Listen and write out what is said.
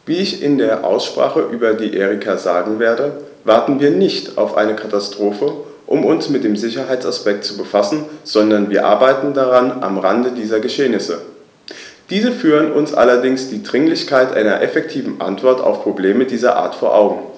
Wie ich in der Aussprache über die Erika sagen werde, warten wir nicht auf eine Katastrophe, um uns mit dem Sicherheitsaspekt zu befassen, sondern wir arbeiten daran am Rande dieser Geschehnisse. Diese führen uns allerdings die Dringlichkeit einer effektiven Antwort auf Probleme dieser Art vor Augen.